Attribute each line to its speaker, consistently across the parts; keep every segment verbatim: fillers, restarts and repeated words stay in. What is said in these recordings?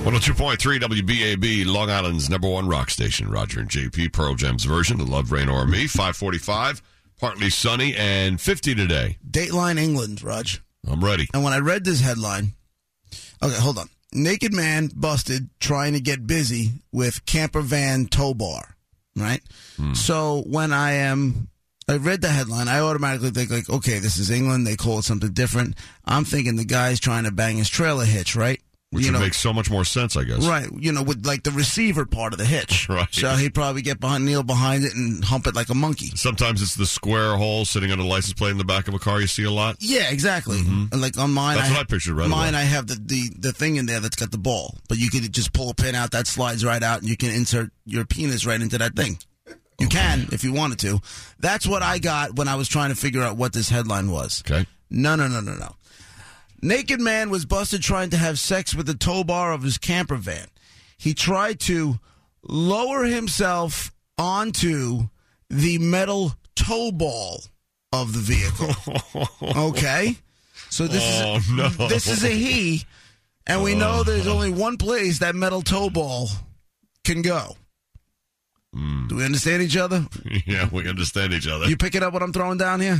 Speaker 1: one oh two point three W B A B, Long Island's number one rock station. Roger and J P, Pearl Jam's version of Love, Rain, or Me. five forty-five, partly sunny, and fifty today.
Speaker 2: Dateline England, Raj.
Speaker 1: I'm ready.
Speaker 2: And when I read this headline, okay, hold on. Naked man busted trying to get busy with camper van tow bar, right? Hmm. So when I am, I read the headline, I automatically think like, okay, this is England. They call it something different. I'm thinking the guy's trying to bang his trailer hitch, right?
Speaker 1: Which
Speaker 2: you
Speaker 1: would
Speaker 2: know,
Speaker 1: make so much more sense, I guess.
Speaker 2: Right. You know, with like the receiver part of the hitch.
Speaker 1: Right.
Speaker 2: So he'd probably get behind, kneel behind it and hump it like a monkey.
Speaker 1: Sometimes it's the square hole sitting on a license plate in the back of a car you see a lot.
Speaker 2: Yeah, exactly.
Speaker 1: Mm-hmm.
Speaker 2: And like on mine,
Speaker 1: That's
Speaker 2: I,
Speaker 1: what I pictured right
Speaker 2: Mine,
Speaker 1: away.
Speaker 2: I have the, the, the thing in there that's got the ball. But you could just pull a pin out, that slides right out, and you can insert your penis right into that thing. You okay. can, if you wanted to. That's what I got when I was trying to figure out what this headline was.
Speaker 1: Okay.
Speaker 2: No, no, no, no, no. Naked man was busted trying to have sex with the tow bar of his camper van. He tried to lower himself onto the metal tow ball of the vehicle. Okay? So this
Speaker 1: oh,
Speaker 2: is a,
Speaker 1: no.
Speaker 2: this is a he, and we know there's only one place that metal tow ball can go.
Speaker 1: Mm.
Speaker 2: Do we understand each other?
Speaker 1: Yeah, we understand each other.
Speaker 2: You picking up what I'm throwing down here?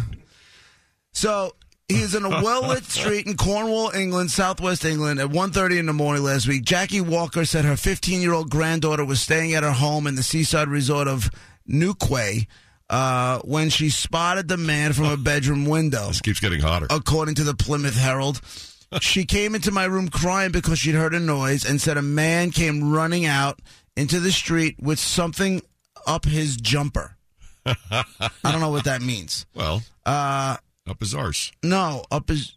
Speaker 2: So he is in a well-lit street in Cornwall, England, southwest England, at one thirty in the morning last week. Jackie Walker said her fifteen-year-old granddaughter was staying at her home in the seaside resort of Newquay uh, when she spotted the man from a bedroom window.
Speaker 1: This keeps getting hotter.
Speaker 2: According to the Plymouth Herald. She came into my room crying because she'd heard a noise and said a man came running out into the street with something up his jumper. I don't know what that means.
Speaker 1: Well, uh, up his arse.
Speaker 2: No, up his...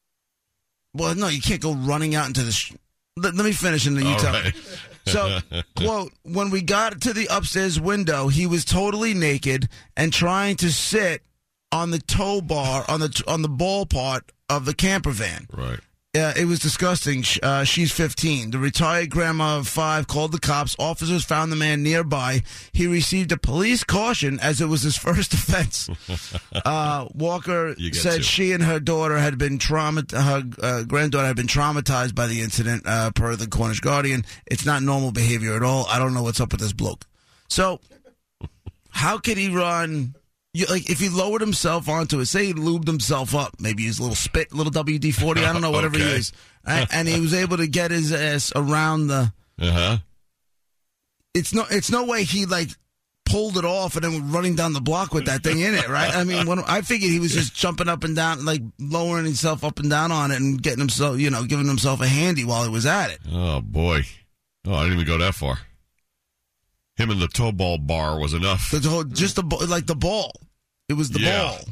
Speaker 2: Well, no, you can't go running out into the... Sh- let, let me finish and then you
Speaker 1: All
Speaker 2: tell
Speaker 1: right.
Speaker 2: me. So, quote, when we got to the upstairs window, he was totally naked and trying to sit on the tow bar, on the on the ball part of the camper van.
Speaker 1: Right.
Speaker 2: Uh, it was disgusting. Uh, she's fifteen. The retired grandma of five called the cops. Officers found the man nearby. He received a police caution as it was his first offense. Uh, Walker said to. she and her daughter had been trauma. Her uh, granddaughter had been traumatized by the incident. Uh, per the Cornish Guardian, it's not normal behavior at all. I don't know what's up with this bloke. So, how could he run? You, like, if he lowered himself onto it, say he lubed himself up, maybe use a little spit, a little W D forty, I don't know, whatever
Speaker 1: okay.
Speaker 2: he is, right? And he was able to get his ass around the...
Speaker 1: Uh-huh.
Speaker 2: It's no, it's no way he, like, pulled it off and then went running down the block with that thing in it, right? I mean, when I figured he was just jumping up and down, like, lowering himself up and down on it and getting himself, you know, giving himself a handy while he was at it.
Speaker 1: Oh, boy. Oh, I didn't even go that far. Him and the tow ball bar was enough.
Speaker 2: The whole, just the like the ball. It was the
Speaker 1: yeah.
Speaker 2: ball.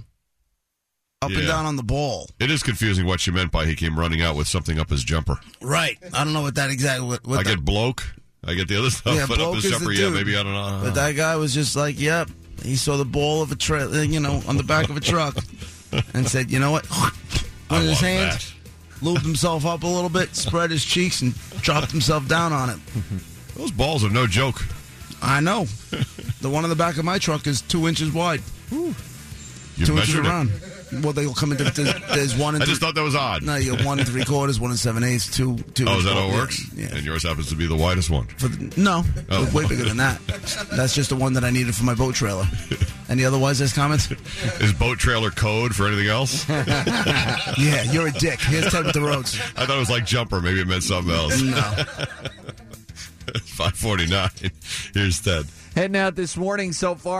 Speaker 2: Up
Speaker 1: yeah.
Speaker 2: and down on the ball.
Speaker 1: It is confusing what she meant by he came running out with something up his jumper.
Speaker 2: Right. I don't know what that exactly. What, what
Speaker 1: I
Speaker 2: that,
Speaker 1: get bloke. I get the other stuff.
Speaker 2: Yeah,
Speaker 1: but up his jumper, yeah, maybe I don't know.
Speaker 2: But that guy was just like, yep. He saw the ball of a tra- you know, on the back of a truck, and said, you know what? Went in his hands, lubed himself up a little bit, spread his cheeks, and dropped himself down on it.
Speaker 1: Those balls are no joke.
Speaker 2: I know. The one on the back of my truck is two inches wide.
Speaker 1: You
Speaker 2: two inches
Speaker 1: it?
Speaker 2: around. Well, they'll come into. There's, there's one. And
Speaker 1: I just thought that was odd.
Speaker 2: No, you have one and three quarters, one and seven eighths, two. two
Speaker 1: oh, is that how it
Speaker 2: yeah,
Speaker 1: works?
Speaker 2: Yeah.
Speaker 1: And yours happens to be the widest one.
Speaker 2: For the, no,
Speaker 1: oh.
Speaker 2: way bigger than that. That's just the one that I needed for my boat trailer. Any other wise ass comments?
Speaker 1: Is boat trailer code for anything else?
Speaker 2: Yeah, you're a dick. Here's Ted with the roads.
Speaker 1: I thought it was like jumper. Maybe it meant something else.
Speaker 2: No.
Speaker 1: five forty-nine. Here's Ted.
Speaker 3: Heading out this morning so far.